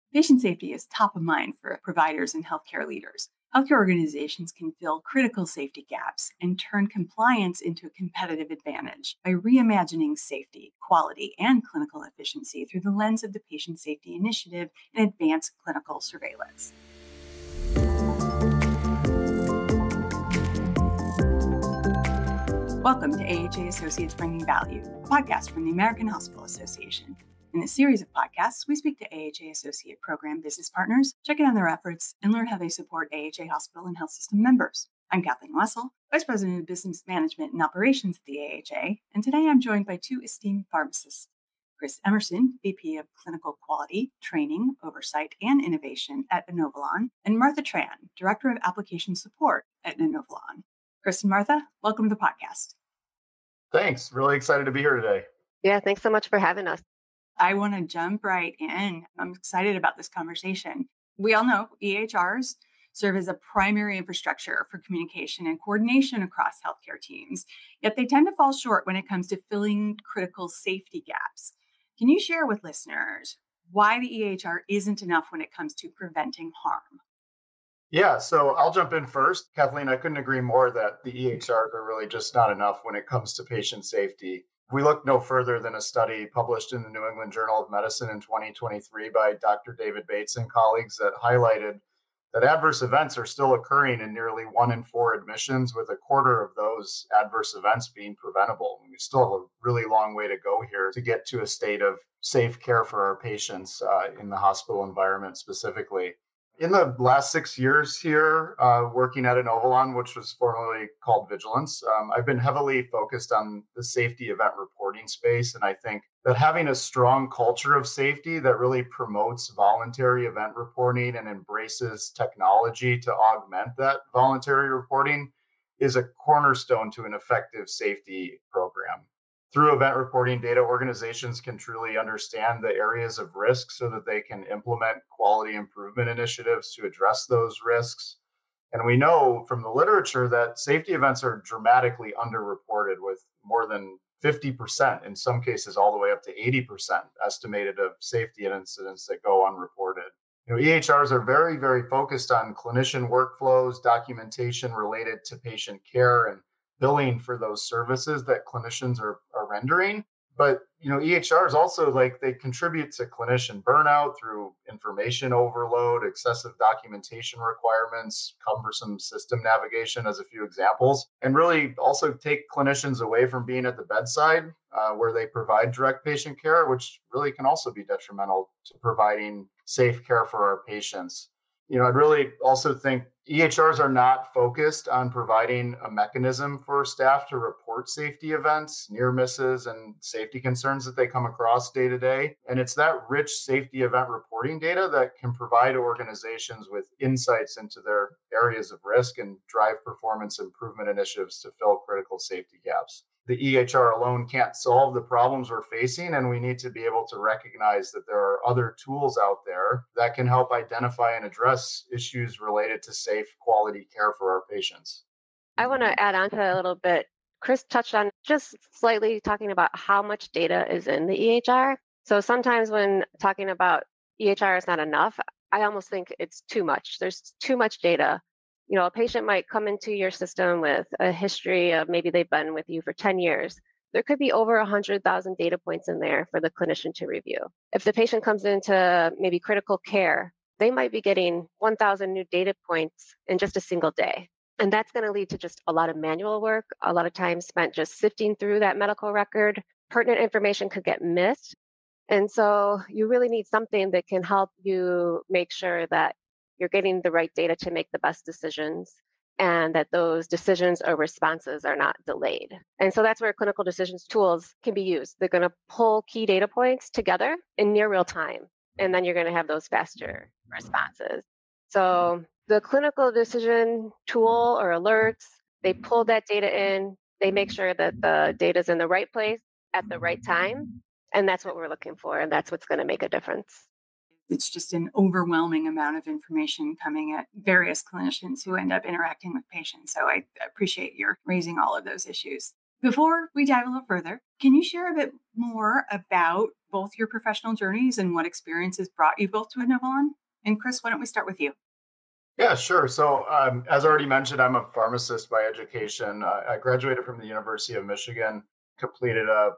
Patient safety is top of mind for providers and healthcare leaders. Healthcare organizations can fill critical safety gaps and turn compliance into a competitive advantage by reimagining safety, quality, and clinical efficiency through the lens of the Patient Safety Initiative and advanced clinical surveillance. Welcome to AHA Associates Bringing Value, a podcast from the American Hospital Association. In this series of podcasts, we speak to AHA Associate Program business partners, check in on their efforts, and learn how they support AHA hospital and health system members. I'm Kathleen Wessel, Vice President of Business Management and Operations at the AHA, and today I'm joined by two esteemed pharmacists. Chris Emerson, VP of Clinical Quality, Training, Oversight, and Innovation at Inovalon, and Martha Tran, Director of Application Support at Inovalon. Chris and Martha, welcome to the podcast. Thanks. Really excited to be here today. Yeah, thanks so much for having us. I want to jump right in. I'm excited about this conversation. We all know EHRs serve as a primary infrastructure for communication and coordination across healthcare teams, yet they tend to fall short when it comes to filling critical safety gaps. Can you share with listeners why the EHR isn't enough when it comes to preventing harm? Yeah, so I'll jump in first. Kathleen, I couldn't agree more that the EHRs are really just not enough when it comes to patient safety. We look no further than a study published in the New England Journal of Medicine in 2023 by Dr. David Bates and colleagues that highlighted that adverse events are still occurring in nearly 1 in 4 admissions, with a quarter of those adverse events being preventable. We still have a really long way to go here to get to a state of safe care for our patients in the hospital environment specifically. In the last 6 years here, working at Inovalon, which was formerly called Vigilance, I've been heavily focused on the safety event reporting space. And I think that having a strong culture of safety that really promotes voluntary event reporting and embraces technology to augment that voluntary reporting is a cornerstone to an effective safety program. Through event reporting, data organizations can truly understand the areas of risk so that they can implement quality improvement initiatives to address those risks. And we know from the literature that safety events are dramatically underreported, with more than 50%, in some cases all the way up to 80% estimated of safety incidents that go unreported. EHRs are very, very focused on clinician workflows, documentation related to patient care, and billing for those services that clinicians are rendering. But EHRs also, they contribute to clinician burnout through information overload, excessive documentation requirements, cumbersome system navigation as a few examples, and really also take clinicians away from being at the bedside where they provide direct patient care, which really can also be detrimental to providing safe care for our patients. I'd really also think EHRs are not focused on providing a mechanism for staff to report safety events, near misses, and safety concerns that they come across day to day. And it's that rich safety event reporting data that can provide organizations with insights into their areas of risk and drive performance improvement initiatives to fill critical safety gaps. The EHR alone can't solve the problems we're facing, and we need to be able to recognize that there are other tools out there that can help identify and address issues related to safe, quality care for our patients. I want to add on to that a little bit. Chris touched on just slightly talking about how much data is in the EHR. So sometimes when talking about EHR is not enough, I almost think it's too much. There's too much data. A patient might come into your system with a history of maybe they've been with you for 10 years. There could be over 100,000 data points in there for the clinician to review. If the patient comes into maybe critical care, they might be getting 1,000 new data points in just a single day. And that's going to lead to just a lot of manual work, a lot of time spent just sifting through that medical record. Pertinent information could get missed. And so you really need something that can help you make sure that you're getting the right data to make the best decisions, and that those decisions or responses are not delayed. And so that's where clinical decisions tools can be used. They're going to pull key data points together in near real time, and then you're going to have those faster responses. So the clinical decision tool or alerts, they pull that data in, they make sure that the data is in the right place at the right time, and that's what we're looking for, and that's what's going to make a difference. It's just an overwhelming amount of information coming at various clinicians who end up interacting with patients. So I appreciate your raising all of those issues. Before we dive a little further, can you share a bit more about both your professional journeys and what experiences brought you both to Inovalon. And Chris, why don't we start with you? Yeah, sure. So, as already mentioned, I'm a pharmacist by education. I graduated from the University of Michigan, completed a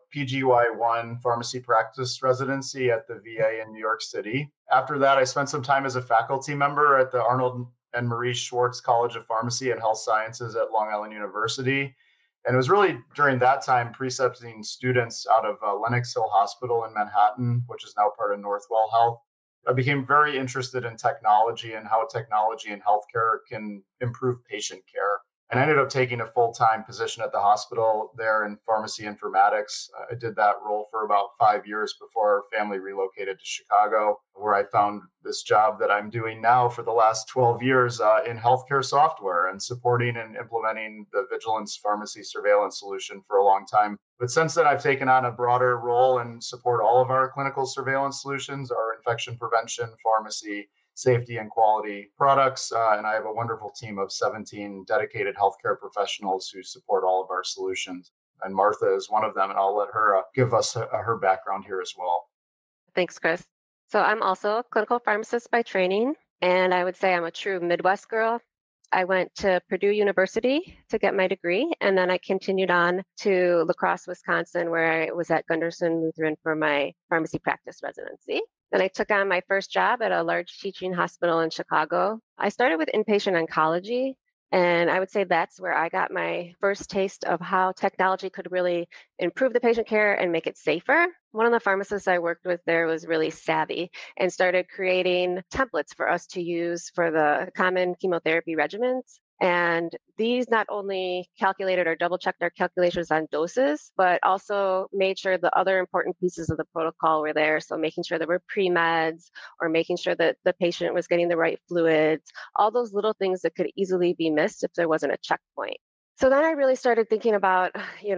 PGY1 pharmacy practice residency at the VA in New York City. After that, I spent some time as a faculty member at the Arnold and Marie Schwartz College of Pharmacy and Health Sciences at Long Island University. And it was really during that time precepting students out of Lenox Hill Hospital in Manhattan, which is now part of Northwell Health. I became very interested in technology and how technology in healthcare can improve patient care. And I ended up taking a full-time position at the hospital there in pharmacy informatics. I did that role for about 5 years before our family relocated to Chicago, where I found this job that I'm doing now for the last 12 years in healthcare software and supporting and implementing the Vigilance Pharmacy Surveillance solution for a long time. But since then, I've taken on a broader role and support all of our clinical surveillance solutions, our infection prevention, pharmacy, safety and quality products. And I have a wonderful team of 17 dedicated healthcare professionals who support all of our solutions. And Martha is one of them, and I'll let her give us her background here as well. Thanks, Chris. So I'm also a clinical pharmacist by training, and I would say I'm a true Midwest girl. I went to Purdue University to get my degree, and then I continued on to La Crosse, Wisconsin, where I was at Gunderson Lutheran for my pharmacy practice residency. Then I took on my first job at a large teaching hospital in Chicago. I started with inpatient oncology, and I would say that's where I got my first taste of how technology could really improve the patient care and make it safer. One of the pharmacists I worked with there was really savvy and started creating templates for us to use for the common chemotherapy regimens. And these not only calculated or double checked our calculations on doses, but also made sure the other important pieces of the protocol were there. So making sure there were pre-meds or making sure that the patient was getting the right fluids, all those little things that could easily be missed if there wasn't a checkpoint. So then I really started thinking about,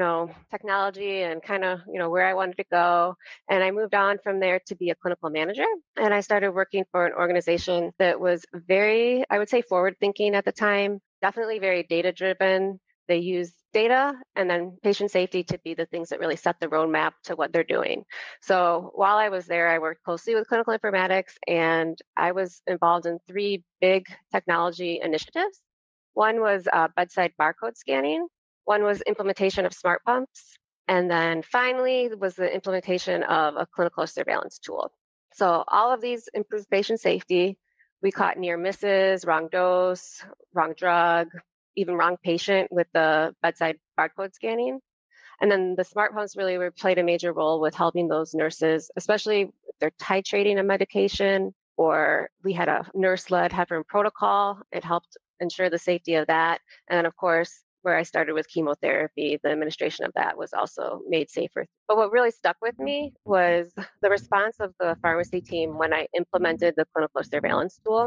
technology and kind of, where I wanted to go. And I moved on from there to be a clinical manager. And I started working for an organization that was very, I would say, forward thinking at the time, definitely very data driven. They use data and then patient safety to be the things that really set the roadmap to what they're doing. So while I was there, I worked closely with clinical informatics, and I was involved in 3 big technology initiatives. One was bedside barcode scanning. One was implementation of smart pumps. And then finally was the implementation of a clinical surveillance tool. So all of these improved patient safety. We caught near misses, wrong dose, wrong drug, even wrong patient with the bedside barcode scanning. And then the smart pumps really played a major role with helping those nurses, especially if they're titrating a medication, or we had a nurse-led heparin protocol. It helped ensure the safety of that. And then, of course, where I started with chemotherapy, the administration of that was also made safer. But what really stuck with me was the response of the pharmacy team when I implemented the clinical surveillance tool.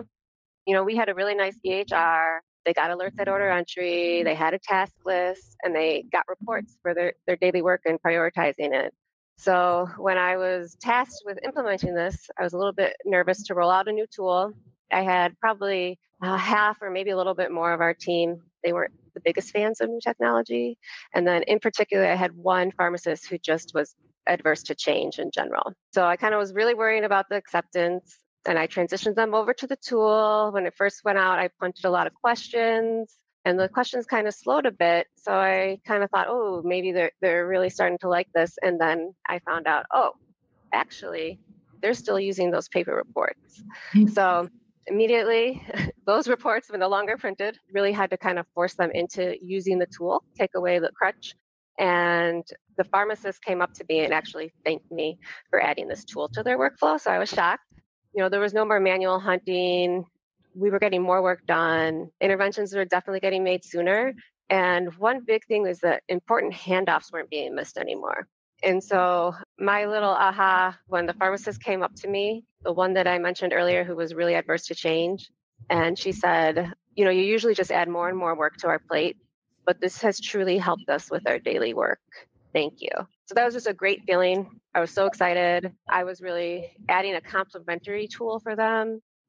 We had a really nice EHR. They got alerts at order entry, they had a task list, and they got reports for their daily work and prioritizing it. So when I was tasked with implementing this, I was a little bit nervous to roll out a new tool. I had probably half or maybe a little bit more of our team. They weren't the biggest fans of new technology. And then in particular, I had one pharmacist who just was adverse to change in general. So I kind of was really worrying about the acceptance, and I transitioned them over to the tool. When it first went out, I punted a lot of questions, and the questions kind of slowed a bit. So I kind of thought, oh, maybe they're really starting to like this. And then I found out, oh, actually, they're still using those paper reports. So immediately, those reports were no longer printed. Really had to kind of force them into using the tool, take away the crutch. And the pharmacist came up to me and actually thanked me for adding this tool to their workflow. So I was shocked. There was no more manual hunting. We were getting more work done. Interventions were definitely getting made sooner. And one big thing was that important handoffs weren't being missed anymore. And so my little aha, when the pharmacist came up to me, the one that I mentioned earlier who was really adverse to change, and she said, you usually just add more and more work to our plate, but this has truly helped us with our daily work. Thank you. So that was just a great feeling. I was so excited. I was really adding a complementary tool for them.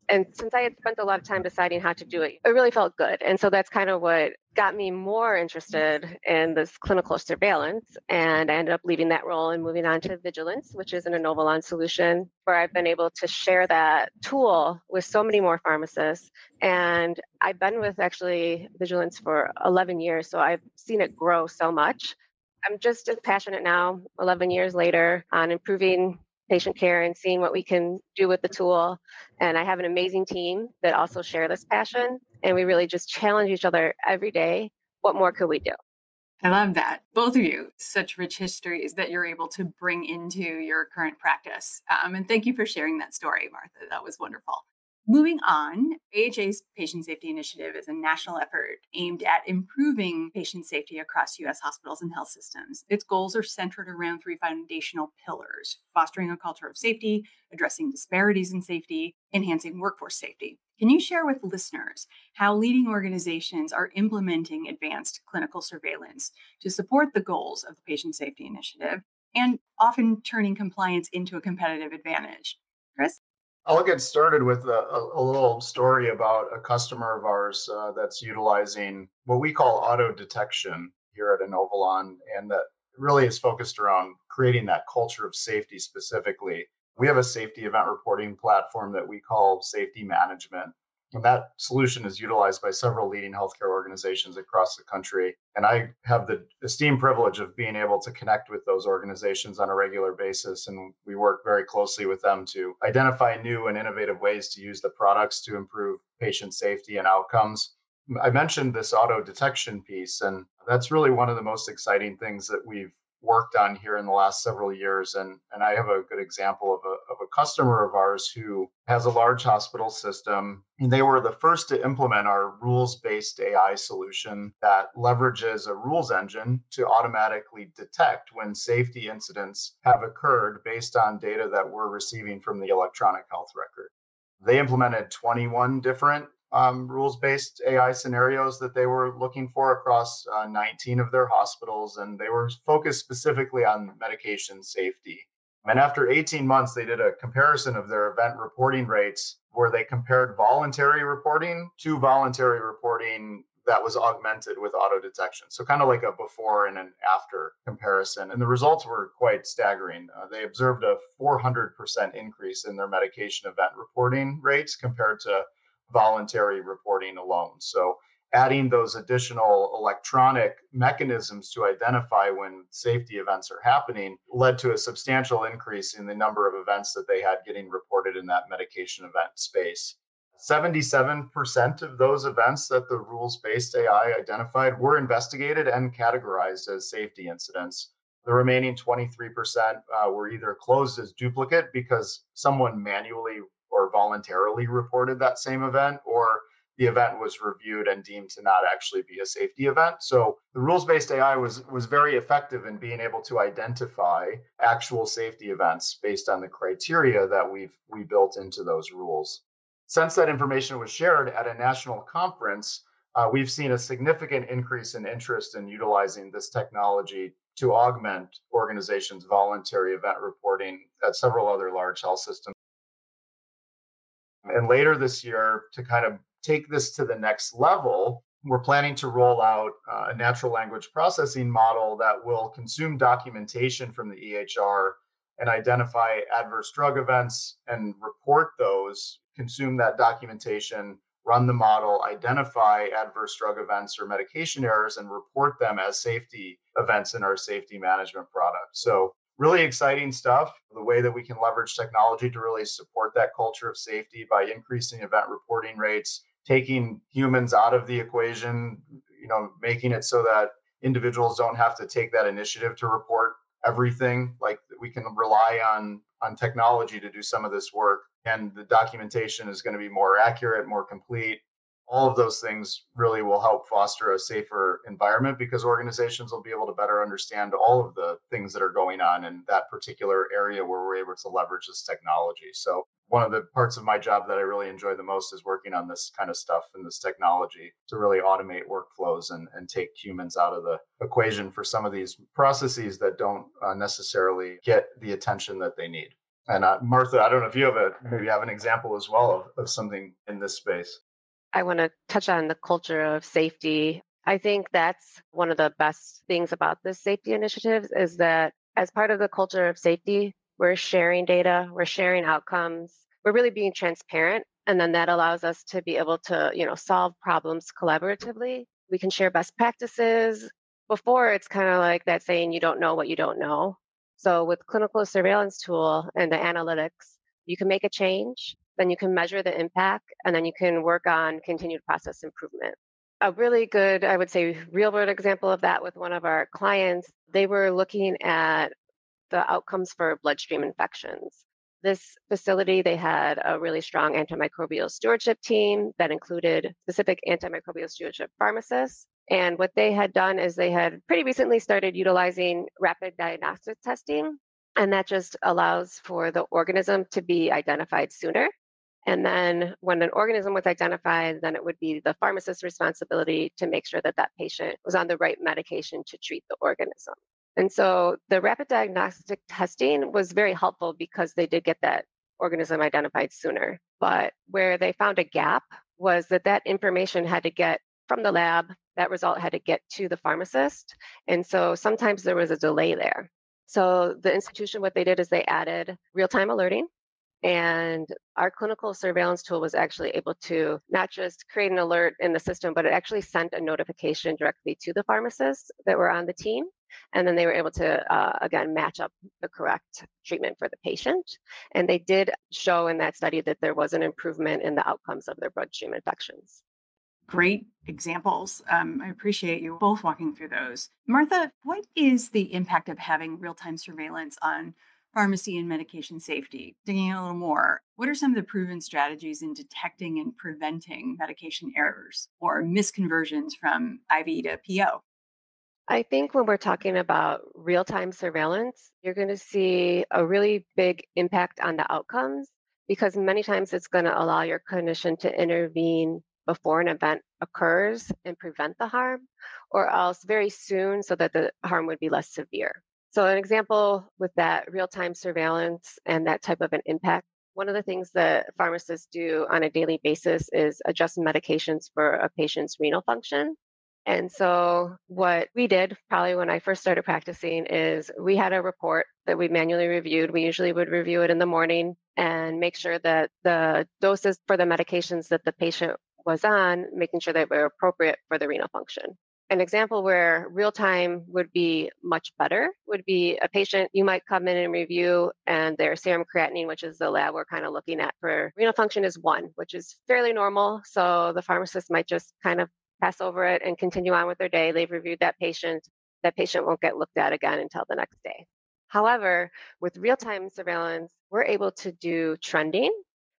And since I had spent a lot of time deciding how to do it, it really felt good. And so that's kind of what got me more interested in this clinical surveillance. And I ended up leaving that role and moving on to Vigilance, which is an Inovalon solution where I've been able to share that tool with so many more pharmacists. And I've been with actually Vigilance for 11 years. So I've seen it grow so much. I'm just as passionate now, 11 years later, on improving patient care and seeing what we can do with the tool. And I have an amazing team that also share this passion. And we really just challenge each other every day. What more could we do? I love that. Both of you, such rich histories that you're able to bring into your current practice. And thank you for sharing that story, Martha. That was wonderful. Moving on, AHA's Patient Safety Initiative is a national effort aimed at improving patient safety across U.S. hospitals and health systems. Its goals are centered around three foundational pillars: fostering a culture of safety, addressing disparities in safety, enhancing workforce safety. Can you share with listeners how leading organizations are implementing advanced clinical surveillance to support the goals of the Patient Safety Initiative and often turning compliance into a competitive advantage? Chris? I'll get started with a little story about a customer of ours that's utilizing what we call auto detection here at Inovalon, and that really is focused around creating that culture of safety specifically. We have a safety event reporting platform that we call Safety Management. And that solution is utilized by several leading healthcare organizations across the country. And I have the esteemed privilege of being able to connect with those organizations on a regular basis. And we work very closely with them to identify new and innovative ways to use the products to improve patient safety and outcomes. I mentioned this auto detection piece, and that's really one of the most exciting things that we've worked on here in the last several years. And I have a good example of a customer of ours who has a large hospital system. And they were the first to implement our rules-based AI solution that leverages a rules engine to automatically detect when safety incidents have occurred based on data that we're receiving from the electronic health record. They implemented 21 different rules-based AI scenarios that they were looking for across 19 of their hospitals, and they were focused specifically on medication safety. And after 18 months, they did a comparison of their event reporting rates where they compared voluntary reporting to voluntary reporting that was augmented with auto detection. So kind of like a before and an after comparison. And the results were quite staggering. They observed a 400% increase in their medication event reporting rates compared to voluntary reporting alone. So adding those additional electronic mechanisms to identify when safety events are happening led to a substantial increase in the number of events that they had getting reported in that medication event space. 77% of those events that the rules-based AI identified were investigated and categorized as safety incidents. The remaining 23% were either closed as duplicate because someone manually or voluntarily reported that same event, or the event was reviewed and deemed to not actually be a safety event. So the rules-based AI was very effective in being able to identify actual safety events based on the criteria that we built into those rules. Since that information was shared at a national conference, we've seen a significant increase in interest in utilizing this technology to augment organizations' voluntary event reporting at several other large health systems. And later this year, to kind of take this to the next level, we're planning to roll out a natural language processing model that will consume documentation from the EHR and identify adverse drug events and report those, consume that documentation, run the model, identify adverse drug events or medication errors, and report them as safety events in our safety management product. So really exciting stuff, the way that we can leverage technology to really support that culture of safety by increasing event reporting rates, taking humans out of the equation, making it so that individuals don't have to take that initiative to report everything. Like we can rely on technology to do some of this work, and the documentation is going to be more accurate, more complete. All of those things really will help foster a safer environment because organizations will be able to better understand all of the things that are going on in that particular area where we're able to leverage this technology. So one of the parts of my job that I really enjoy the most is working on this kind of stuff and this technology to really automate workflows and take humans out of the equation for some of these processes that don't necessarily get the attention that they need. And Martha, I don't know if you maybe have an example as well of something in this space. I want to touch on the culture of safety. I think that's one of the best things about this safety initiatives is that as part of the culture of safety, we're sharing data, we're sharing outcomes, we're really being transparent. And then that allows us to be able to, solve problems collaboratively. We can share best practices. Before, it's kind of like that saying, you don't know what you don't know. So with clinical surveillance tool and the analytics, you can make a change, then you can measure the impact, and then you can work on continued process improvement. A really good, I would say, real world example of that with one of our clients, they were looking at the outcomes for bloodstream infections. This facility, they had a really strong antimicrobial stewardship team that included specific antimicrobial stewardship pharmacists. And what they had done is they had pretty recently started utilizing rapid diagnostic testing. And that just allows for the organism to be identified sooner. And then when an organism was identified, then it would be the pharmacist's responsibility to make sure that that patient was on the right medication to treat the organism. And so the rapid diagnostic testing was very helpful because they did get that organism identified sooner. But where they found a gap was that that information had to get from the lab, that result had to get to the pharmacist. And so sometimes there was a delay there. So the institution, what they did is they added real-time alerting. And our clinical surveillance tool was actually able to not just create an alert in the system, but it actually sent a notification directly to the pharmacists that were on the team. And then they were able to, again, match up the correct treatment for the patient. And they did show in that study that there was an improvement in the outcomes of their bloodstream infections. Great examples. I appreciate you both walking through those. Martha, what is the impact of having real-time surveillance on pharmacy and medication safety? Digging in a little more, what are some of the proven strategies in detecting and preventing medication errors or misconversions from IV to PO? I think when we're talking about real time surveillance, you're going to see a really big impact on the outcomes because many times it's going to allow your clinician to intervene before an event occurs and prevent the harm, or else very soon so that the harm would be less severe. So, an example with that real time surveillance and that type of an impact. One of the things that pharmacists do on a daily basis is adjust medications for a patient's renal function. And so, what we did probably when I first started practicing is we had a report that we manually reviewed. We usually would review it in the morning and make sure that the doses for the medications that the patient was on, making sure that were appropriate for the renal function. An example where real time would be much better would be a patient you might come in and review, and their serum creatinine, which is the lab we're kind of looking at for renal function, is 1, which is fairly normal. So the pharmacist might just kind of pass over it and continue on with their day. They've reviewed that patient. That patient won't get looked at again until the next day. However, with real time surveillance, we're able to do trending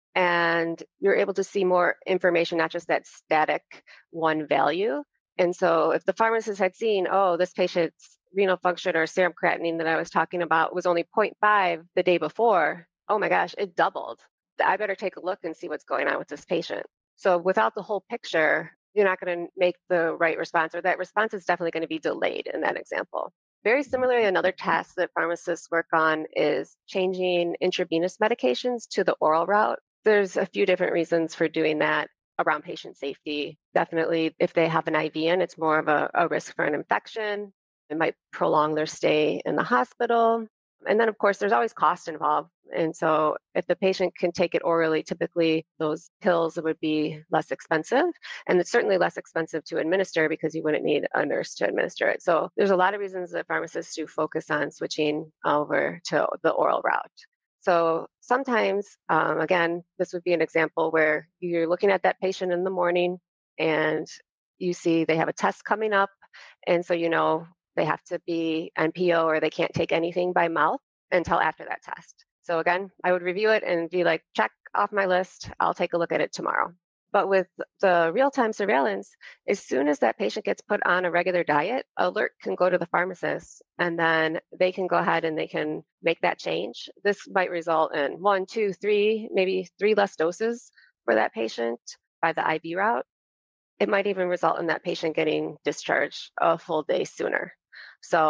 and you're able to see more information, not just that static 1 value. And so if the pharmacist had seen, oh, this patient's renal function or serum creatinine that I was talking about was only 0.5 the day before, oh my gosh, it doubled. I better take a look and see what's going on with this patient. So without the whole picture, you're not going to make the right response, or that response is definitely going to be delayed in that example. Very similarly, another task that pharmacists work on is changing intravenous medications to the oral route. There's a few different reasons for doing that around patient safety. Definitely, if they have an IV in, it's more of a risk for an infection. It might prolong their stay in the hospital. And then, of course, there's always cost involved. And so, if the patient can take it orally, typically those pills would be less expensive. And it's certainly less expensive to administer because you wouldn't need a nurse to administer it. So, there's a lot of reasons that pharmacists do focus on switching over to the oral route. So, sometimes, again, this would be an example where you're looking at that patient in the morning and you see they have a test coming up. And so, they have to be NPO or they can't take anything by mouth until after that test. So again, I would review it and be like, check off my list. I'll take a look at it tomorrow. But with the real-time surveillance, as soon as that patient gets put on a regular diet, alert can go to the pharmacist and then they can go ahead and they can make that change. This might result in 1, 2, 3, maybe 3 less doses for that patient by the IV route. It might even result in that patient getting discharged a full day sooner. So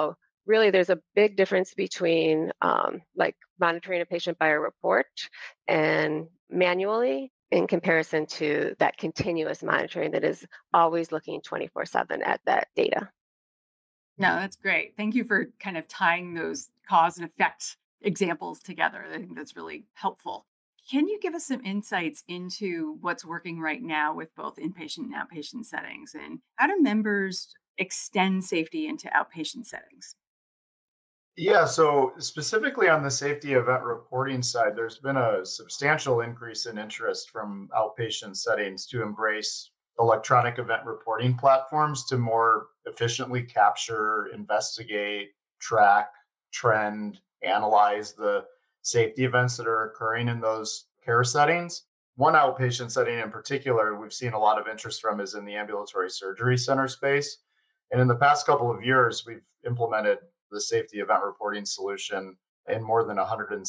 really there's a big difference between like monitoring a patient by a report and manually in comparison to that continuous monitoring that is always looking 24/7 at that data. No, that's great. Thank you for kind of tying those cause and effect examples together. I think that's really helpful. Can you give us some insights into what's working right now with both inpatient and outpatient settings? And how do members extend safety into outpatient settings? Yeah, so specifically on the safety event reporting side, there's been a substantial increase in interest from outpatient settings to embrace electronic event reporting platforms to more efficiently capture, investigate, track, trend, analyze the safety events that are occurring in those care settings. One outpatient setting in particular, we've seen a lot of interest from is in the ambulatory surgery center space. And in the past couple of years, we've implemented the safety event reporting solution in more than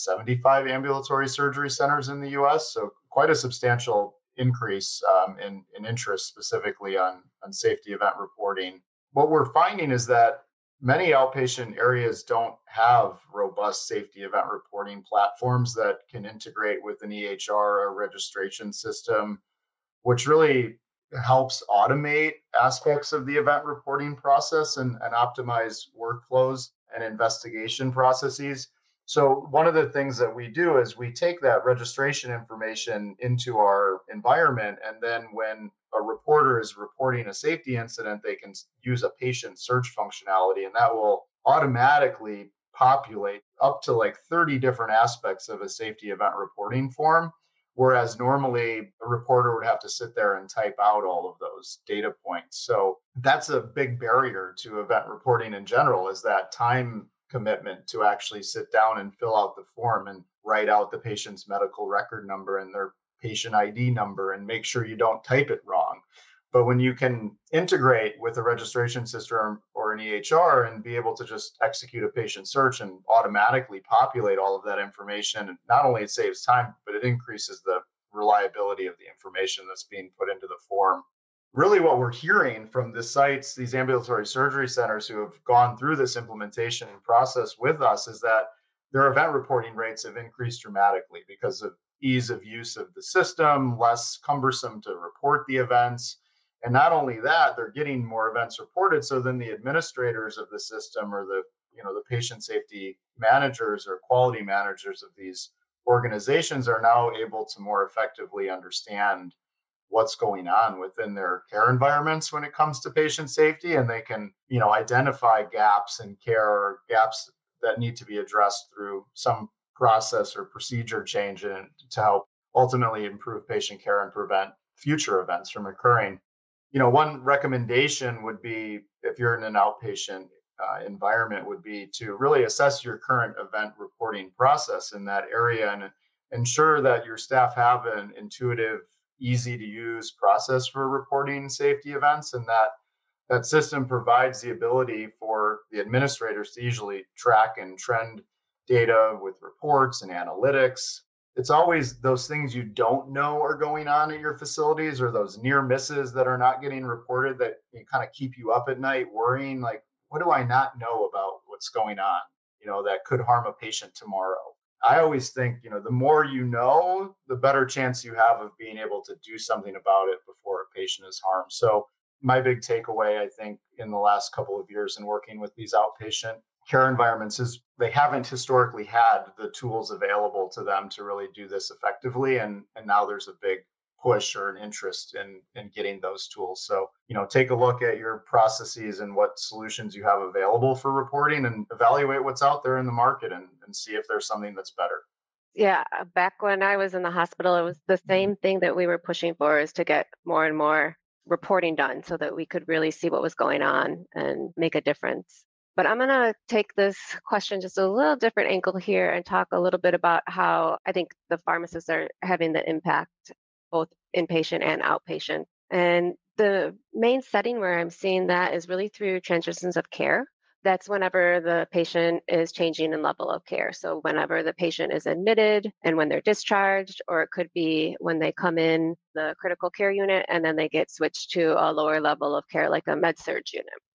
175 ambulatory surgery centers in the US. So, quite a substantial increase in interest specifically on safety event reporting. What we're finding is that many outpatient areas don't have robust safety event reporting platforms that can integrate with an EHR or registration system, which really helps automate aspects of the event reporting process and optimize workflows and investigation processes. So, one of the things that we do is we take that registration information into our environment. And then, when a reporter is reporting a safety incident, they can use a patient search functionality, and that will automatically populate up to like 30 different aspects of a safety event reporting form. Whereas normally a reporter would have to sit there and type out all of those data points. So that's a big barrier to event reporting in general, is that time commitment to actually sit down and fill out the form and write out the patient's medical record number and their patient ID number and make sure you don't type it wrong. But when you can integrate with a registration system or an EHR and be able to just execute a patient search and automatically populate all of that information, not only it saves time, but it increases the reliability of the information that's being put into the form. Really, what we're hearing from the sites, these ambulatory surgery centers who have gone through this implementation process with us, is that their event reporting rates have increased dramatically because of ease of use of the system, less cumbersome to report the events. And not only that, they're getting more events reported. So then the administrators of the system, or the patient safety managers or quality managers of these organizations, are now able to more effectively understand what's going on within their care environments when it comes to patient safety. And they can, identify gaps in care or gaps that need to be addressed through some process or procedure change and to help ultimately improve patient care and prevent future events from occurring. One recommendation would be, if you're in an outpatient environment, would be to really assess your current event reporting process in that area and ensure that your staff have an intuitive, easy to use process for reporting safety events, and that system provides the ability for the administrators to easily track and trend data with reports and analytics. It's always those things you don't know are going on at your facilities, or those near misses that are not getting reported, that kind of keep you up at night worrying, like, what do I not know about what's going on, that could harm a patient tomorrow? I always think, the more you know, the better chance you have of being able to do something about it before a patient is harmed. So my big takeaway, I think, in the last couple of years in working with these outpatient care environments is they haven't historically had the tools available to them to really do this effectively. And now there's a big push or an interest in getting those tools. So, take a look at your processes and what solutions you have available for reporting, and evaluate what's out there in the market and see if there's something that's better. Yeah, back when I was in the hospital, it was the same thing that we were pushing for, is to get more and more reporting done so that we could really see what was going on and make a difference. But I'm going to take this question just a little different angle here and talk a little bit about how I think the pharmacists are having the impact, both inpatient and outpatient. And the main setting where I'm seeing that is really through transitions of care. That's whenever the patient is changing in level of care. So whenever the patient is admitted and when they're discharged, or it could be when they come in the critical care unit and then they get switched to a lower level of care, like a med surg unit.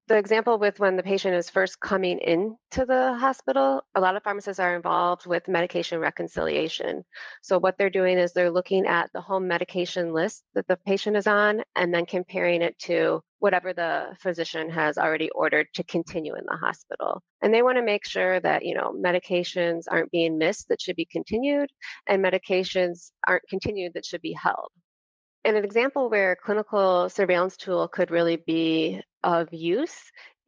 The example with when the patient is first coming into the hospital, a lot of pharmacists are involved with medication reconciliation. So, what they're doing is they're looking at the home medication list that the patient is on and then comparing it to whatever the physician has already ordered to continue in the hospital. And they want to make sure that, medications aren't being missed that should be continued and medications aren't continued that should be held. And an example where a clinical surveillance tool could really be of use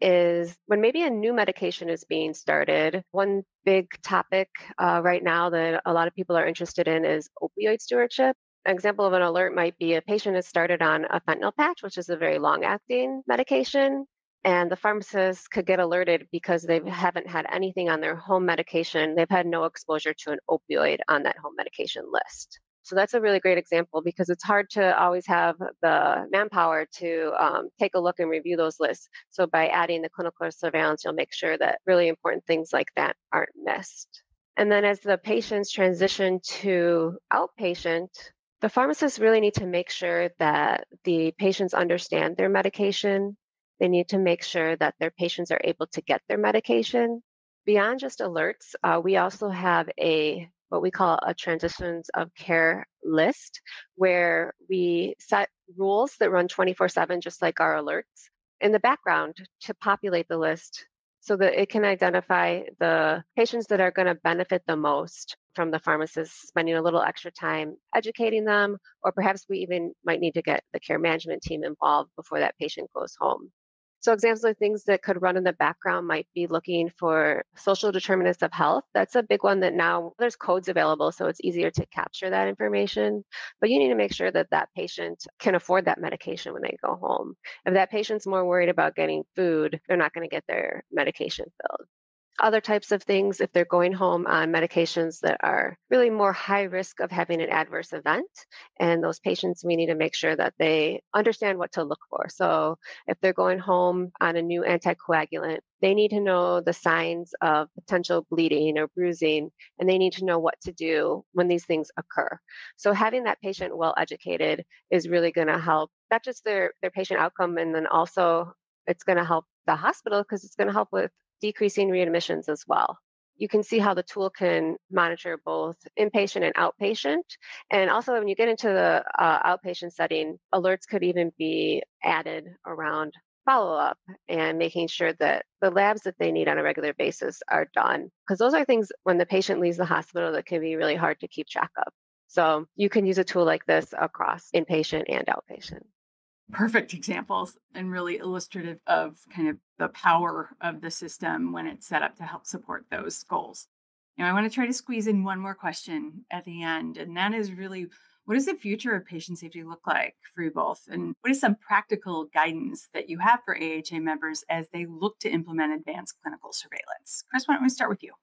is when maybe a new medication is being started. One big topic right now that a lot of people are interested in is opioid stewardship. An example of an alert might be a patient has started on a fentanyl patch, which is a very long acting medication. And the pharmacist could get alerted because they haven't had anything on their home medication. They've had no exposure to an opioid on that home medication list. So that's a really great example because it's hard to always have the manpower to take a look and review those lists. So by adding the clinical surveillance, you'll make sure that really important things like that aren't missed. And then as the patients transition to outpatient, the pharmacists really need to make sure that the patients understand their medication. They need to make sure that their patients are able to get their medication. Beyond just alerts, we also have what we call a transitions of care list, where we set rules that run 24/7, just like our alerts, in the background to populate the list so that it can identify the patients that are going to benefit the most from the pharmacist spending a little extra time educating them, or perhaps we even might need to get the care management team involved before that patient goes home. So examples of things that could run in the background might be looking for social determinants of health. That's a big one that now there's codes available, so it's easier to capture that information. But you need to make sure that that patient can afford that medication when they go home. If that patient's more worried about getting food, they're not going to get their medication filled. Other types of things, if they're going home on medications that are really more high risk of having an adverse event, and those patients, we need to make sure that they understand what to look for. So, if they're going home on a new anticoagulant, they need to know the signs of potential bleeding or bruising, and they need to know what to do when these things occur. So, having that patient well educated is really going to help not just their patient outcome, and then also it's going to help the hospital because it's going to help with decreasing readmissions as well. You can see how the tool can monitor both inpatient and outpatient. And also, when you get into the outpatient setting, alerts could even be added around follow up and making sure that the labs that they need on a regular basis are done. Because those are things when the patient leaves the hospital that can be really hard to keep track of. So you can use a tool like this across inpatient and outpatient. Perfect examples and really illustrative of kind of the power of the system when it's set up to help support those goals. Now, I want to try to squeeze in one more question at the end, and that is really, what does the future of patient safety look like for you both? And what is some practical guidance that you have for AHA members as they look to implement advanced clinical surveillance? Chris, why don't we start with you?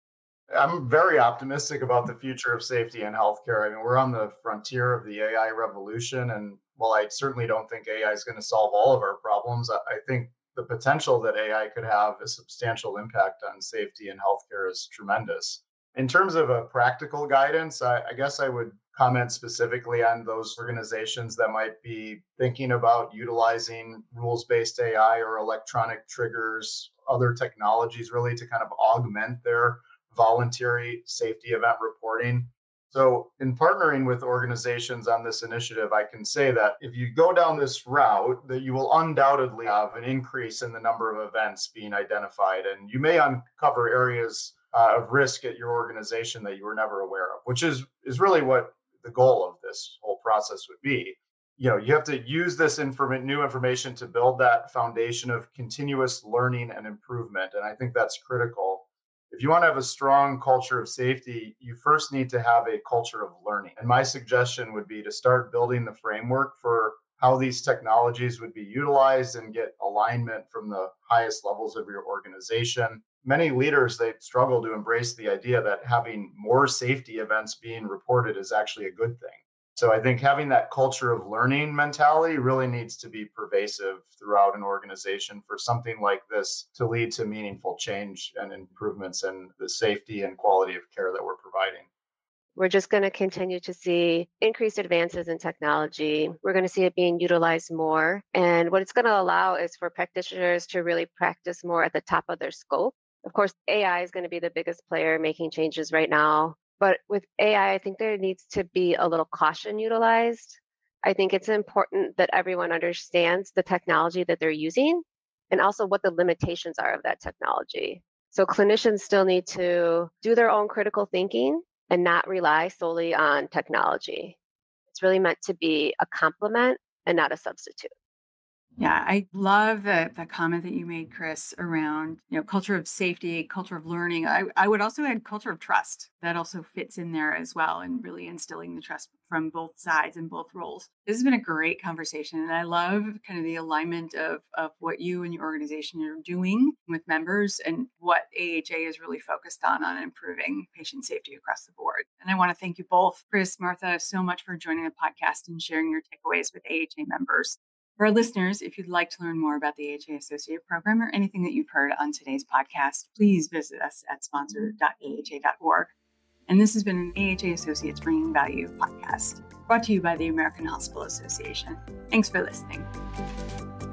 I'm very optimistic about the future of safety in healthcare. I mean, we're on the frontier of the AI revolution. And while I certainly don't think AI is going to solve all of our problems, I think the potential that AI could have a substantial impact on safety in healthcare is tremendous. In terms of a practical guidance, I guess I would comment specifically on those organizations that might be thinking about utilizing rules based AI or electronic triggers, other technologies really to kind of augment their voluntary safety event reporting. So, in partnering with organizations on this initiative, I can say that if you go down this route, that you will undoubtedly have an increase in the number of events being identified, and you may uncover areas of risk at your organization that you were never aware of, which is really what the goal of this whole process would be. You have to use this new information to build that foundation of continuous learning and improvement, and I think that's critical. If you want to have a strong culture of safety, you first need to have a culture of learning. And my suggestion would be to start building the framework for how these technologies would be utilized and get alignment from the highest levels of your organization. Many leaders, they struggle to embrace the idea that having more safety events being reported is actually a good thing. So I think having that culture of learning mentality really needs to be pervasive throughout an organization for something like this to lead to meaningful change and improvements in the safety and quality of care that we're providing. We're just going to continue to see increased advances in technology. We're going to see it being utilized more. And what it's going to allow is for practitioners to really practice more at the top of their scope. Of course, AI is going to be the biggest player making changes right now. But with AI, I think there needs to be a little caution utilized. I think it's important that everyone understands the technology that they're using and also what the limitations are of that technology. So clinicians still need to do their own critical thinking and not rely solely on technology. It's really meant to be a complement and not a substitute. Yeah, I love the comment that you made, Chris, around culture of safety, culture of learning. I would also add culture of trust. That also fits in there as well, and really instilling the trust from both sides and both roles. This has been a great conversation, and I love kind of the alignment of what you and your organization are doing with members and what AHA is really focused on improving patient safety across the board. And I want to thank you both, Chris, Martha, so much for joining the podcast and sharing your takeaways with AHA members. For our listeners, if you'd like to learn more about the AHA Associate Program or anything that you've heard on today's podcast, please visit us at sponsor.aha.org. And this has been an AHA Associates Bringing Value podcast, brought to you by the American Hospital Association. Thanks for listening.